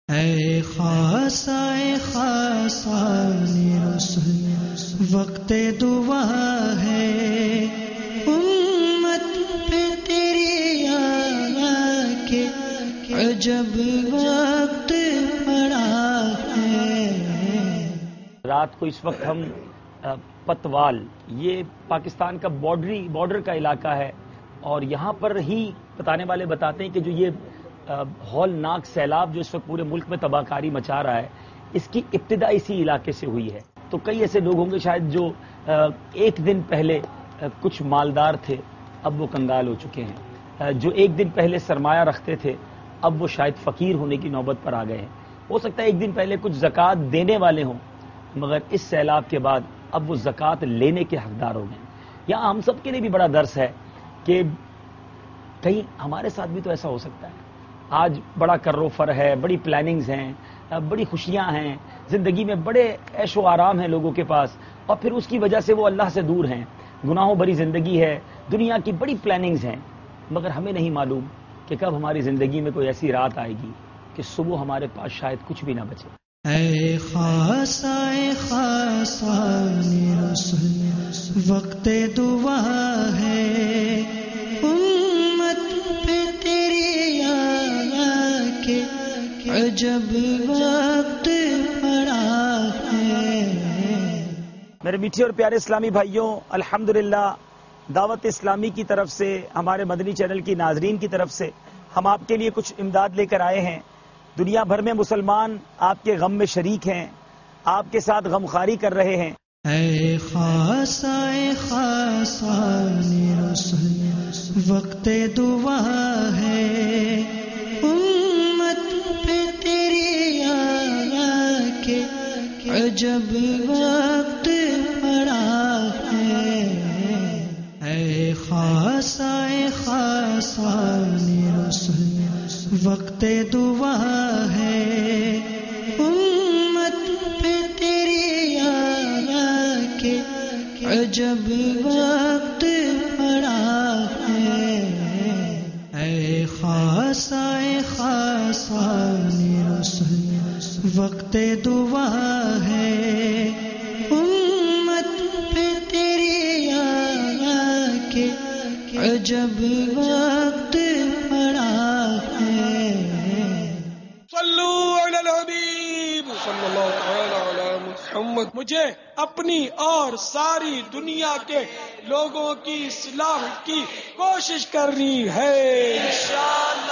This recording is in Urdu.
اے خاصا رسول وقت دعا ہے، امت پہ تیری آیا کہ عجب وقت پڑا ہے۔ رات کو اس وقت ہم پتوال، یہ پاکستان کا بارڈر کا علاقہ ہے، اور یہاں پر ہی بتانے والے بتاتے ہیں کہ جو یہ ہولناک سیلاب جو اس وقت پورے ملک میں تباہ کاری مچا رہا ہے، اس کی ابتدا اسی علاقے سے ہوئی ہے۔ تو کئی ایسے لوگ ہوں گے شاید جو ایک دن پہلے کچھ مالدار تھے، اب وہ کنگال ہو چکے ہیں، جو ایک دن پہلے سرمایہ رکھتے تھے اب وہ شاید فقیر ہونے کی نوبت پر آ گئے ہیں۔ ہو سکتا ہے ایک دن پہلے کچھ زکوٰۃ دینے والے ہوں، مگر اس سیلاب کے بعد اب وہ زکوٰۃ لینے کے حقدار ہو گئے۔ یہاں ہم سب کے لیے بھی بڑا درس ہے کہ کہیں ہمارے ساتھ بھی تو ایسا ہو سکتا ہے۔ آج بڑا کروفر ہے، بڑی پلاننگز ہیں، بڑی خوشیاں ہیں، زندگی میں بڑے عیش و آرام ہیں لوگوں کے پاس، اور پھر اس کی وجہ سے وہ اللہ سے دور ہیں، گناہوں بھری زندگی ہے، دنیا کی بڑی پلاننگز ہیں، مگر ہمیں نہیں معلوم کہ کب ہماری زندگی میں کوئی ایسی رات آئے گی کہ صبح ہمارے پاس شاید کچھ بھی نہ بچے۔ اے خاصا رسول وقت دعا ہے، امت پہ تیری آیا کہ عجب وقت پڑا ہے۔ میرے میٹھے اور پیارے اسلامی بھائیوں، الحمدللہ دعوت اسلامی کی طرف سے، ہمارے مدنی چینل کی ناظرین کی طرف سے ہم آپ کے لیے کچھ امداد لے کر آئے ہیں۔ دنیا بھر میں مسلمان آپ کے غم میں شریک ہیں، آپ کے ساتھ غمخواری کر رہے ہیں۔ اے خاصا رسول وقت دعا ہے، امت پہ تیری آیا کہ عجب وقت پڑا ہے۔ اے خاصا رسول وقت دعا ہے، امت پہ تیری آیا کہ عجب وقت پڑا ہے۔ اے خاصا رسول وقت دعا ہے، امت پہ تیری آیا کہ عجب وقت پڑا ہے۔ صلو علی الحبیب صلی اللہ تعالی علی محمد۔ مجھے اپنی اور ساری دنیا کے لوگوں کی اصلاح کی کوشش کرنی ہے انشاءاللہ۔